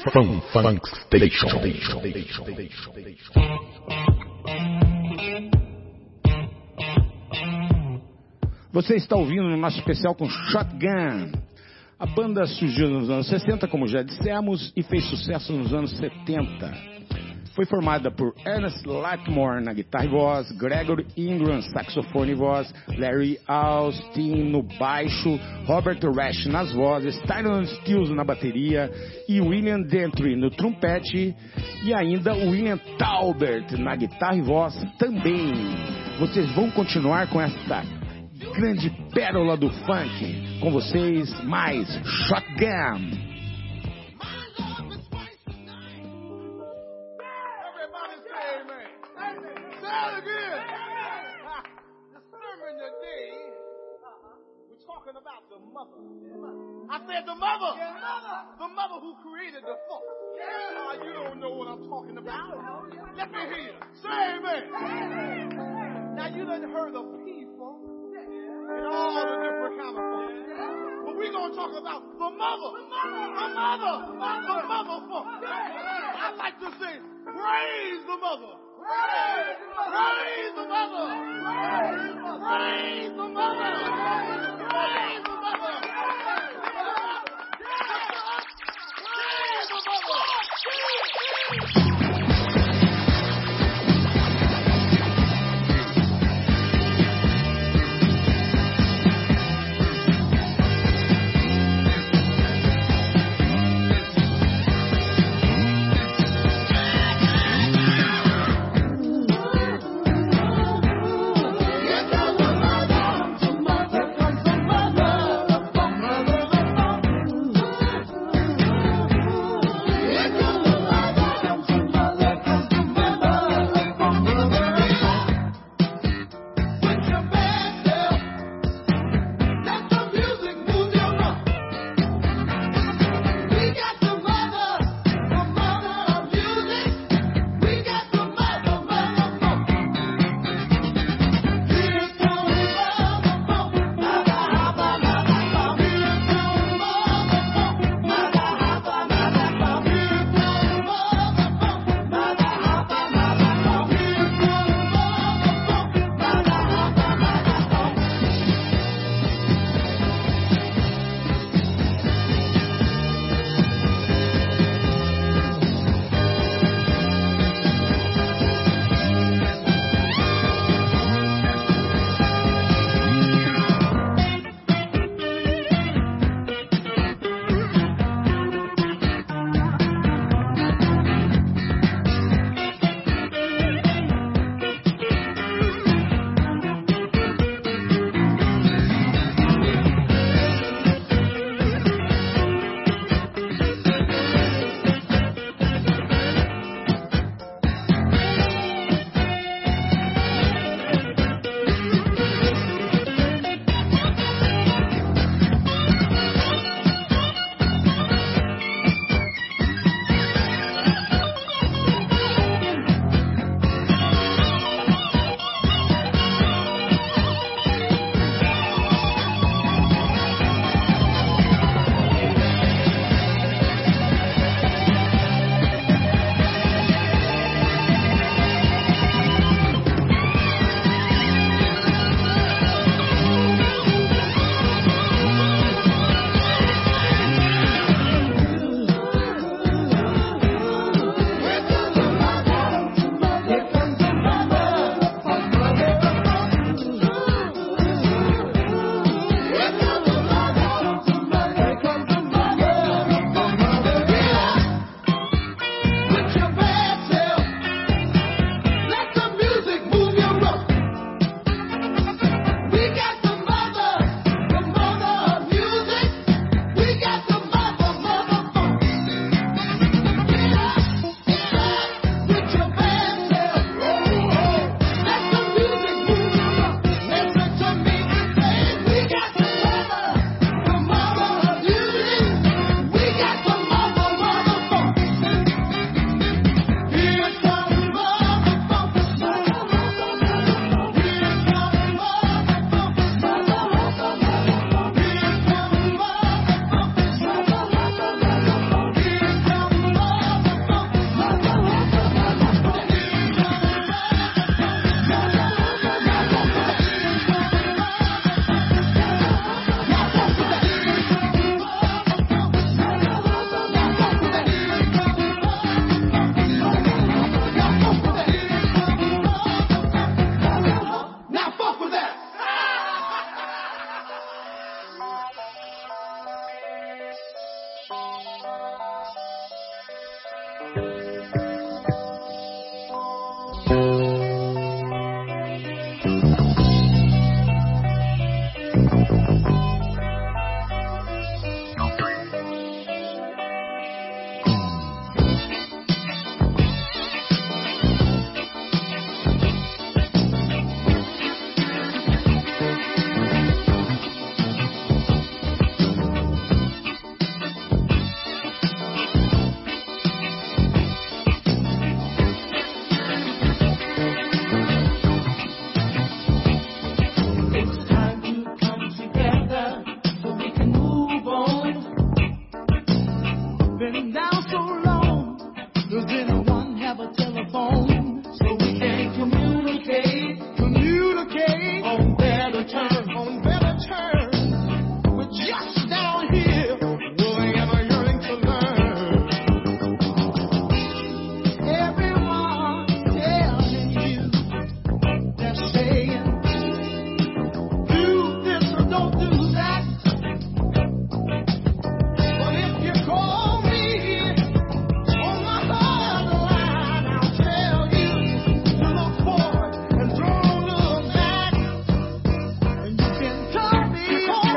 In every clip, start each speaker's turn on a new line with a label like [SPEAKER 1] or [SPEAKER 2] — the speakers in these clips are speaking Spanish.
[SPEAKER 1] Funk Station.
[SPEAKER 2] Você está ouvindo o nosso especial com Shotgun. A banda surgiu nos anos 60, como já dissemos, e fez sucesso nos anos 70. Foi formada por Ernest Latimore na guitarra e voz, Gregory Ingram, saxofone e voz, Larry Austin no baixo, Robert Rash nas vozes, Tyron Stills na bateria e William Gentry no trompete e ainda William Talbert na guitarra e voz também. Vocês vão continuar com esta grande pérola do funk. Com vocês, mais Shotgun.
[SPEAKER 3] About the mother. I said the mother. The mother who created the funk. You don't know what I'm talking about. Let me hear you. Say amen. Now you done heard of P-funk and all the different kind of funk. But we're going to talk about the mother. The mother funk. I like to say, praise the mother. Praise the mother. Praise the mother. Praise the mother.
[SPEAKER 4] Here comes the mother.
[SPEAKER 3] phone so we can communicate on better terms. We're just down here, willing and yearning to learn. Everyone telling you, they're saying, do this or don't do that. But if you call me on my other line, I'll tell you to look forward and don't look back. And you can call me,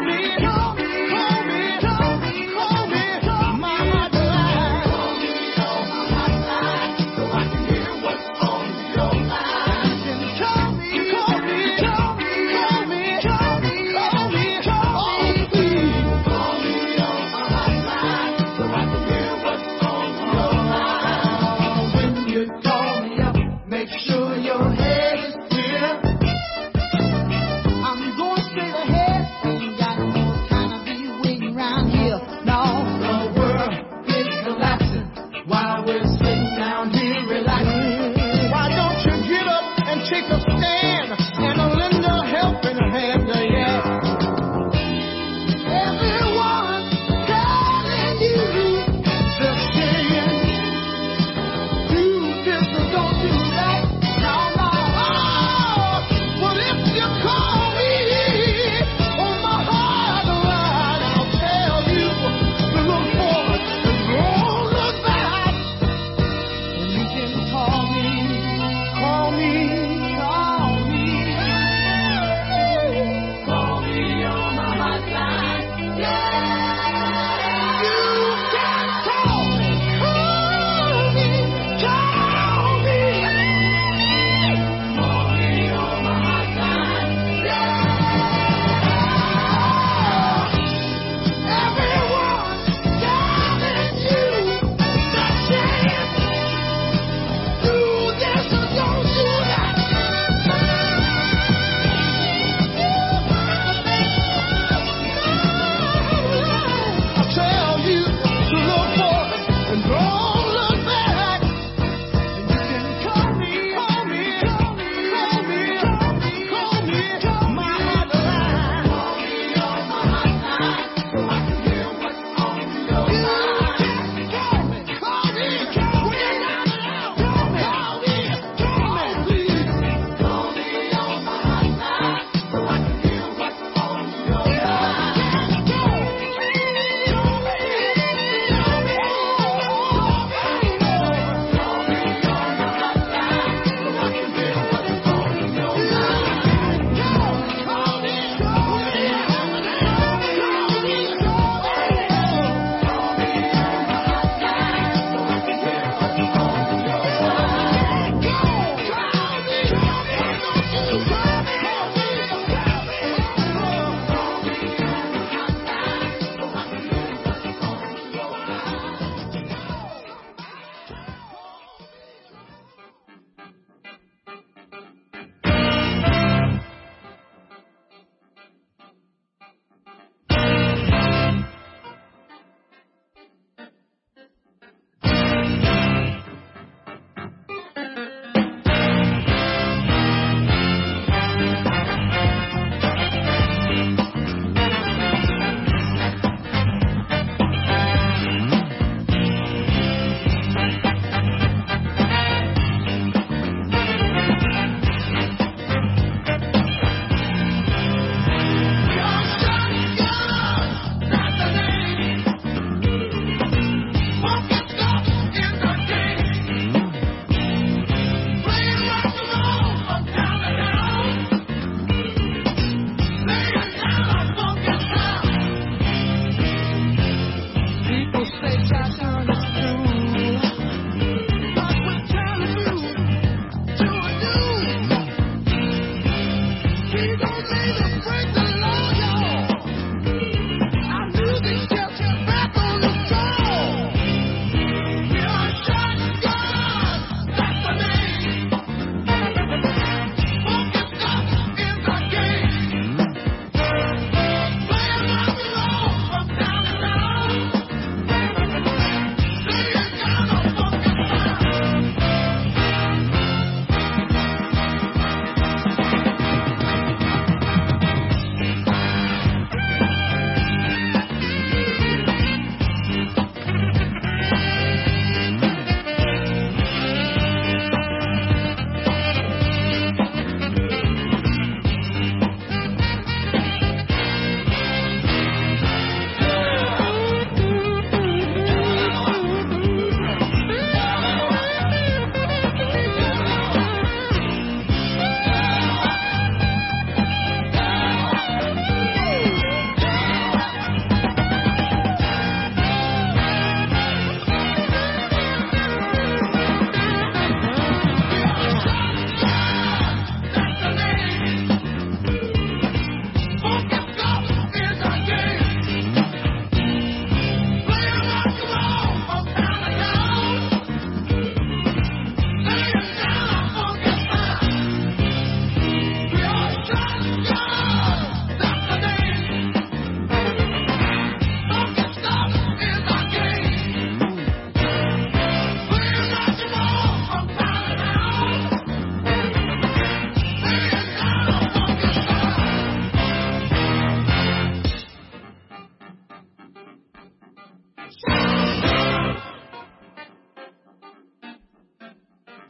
[SPEAKER 3] my line. Call me on my hotline so I can hear what's on your mind. You can call me, please. Call me on my hotline so I can hear what's on your mind. When you call me up, make sure your head is clear. I'm going straight ahead. Ain't got no time to be waiting around here. No, the world is collapsing while we're sitting down here relaxing. Why don't you get up and take a stand and lend a helping hand? Yeah. Everyone telling you, they're saying, do this or don't do that. No. But if you call me on my hotline, I'll tell you to look forward and don't look back. And you can call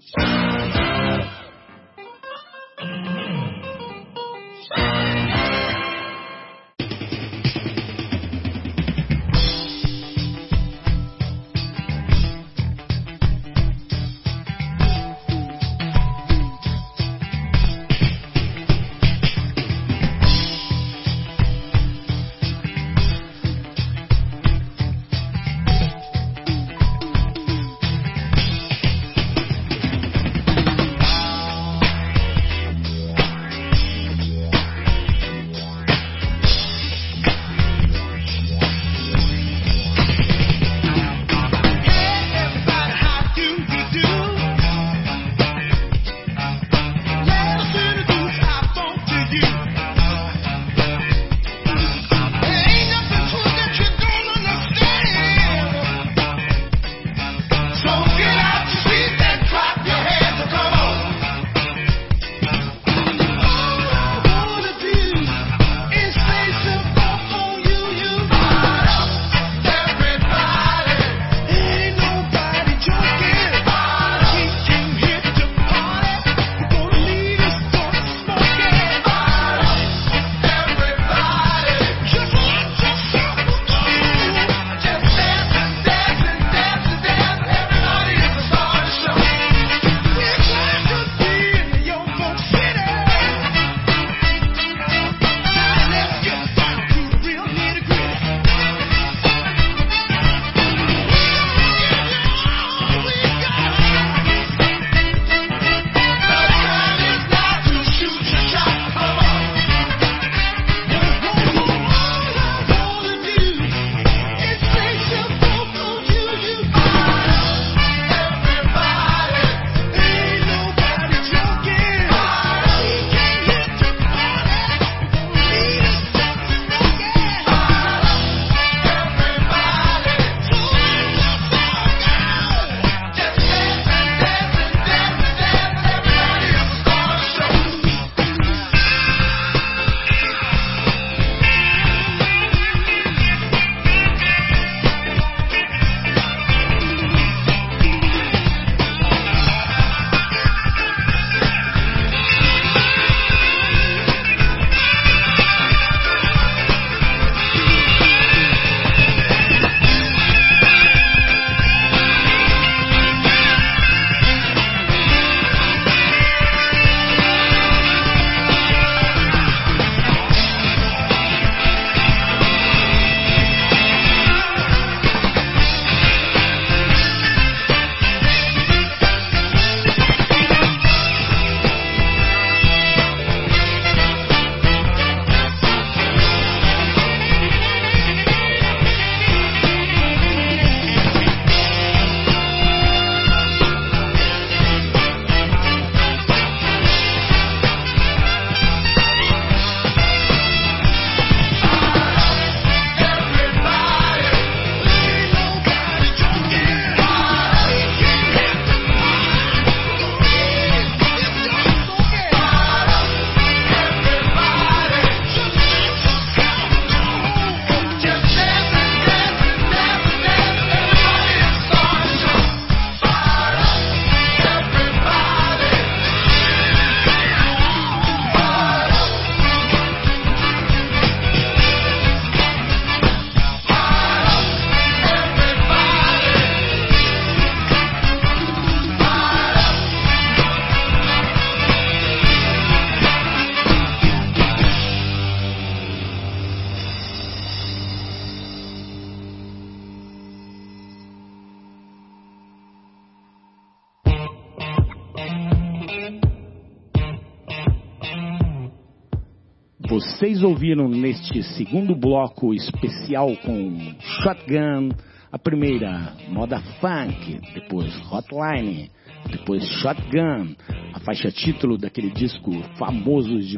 [SPEAKER 2] Vocês ouviram neste segundo bloco especial com Shotgun, a primeira Moda Funk, depois Hotline, depois Shotgun, a faixa título daquele disco famoso de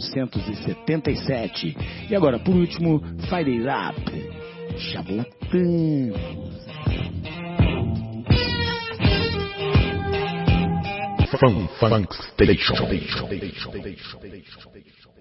[SPEAKER 2] 1977. E agora, por último, Fire It Up. Já voltamos.
[SPEAKER 1] Funk Station.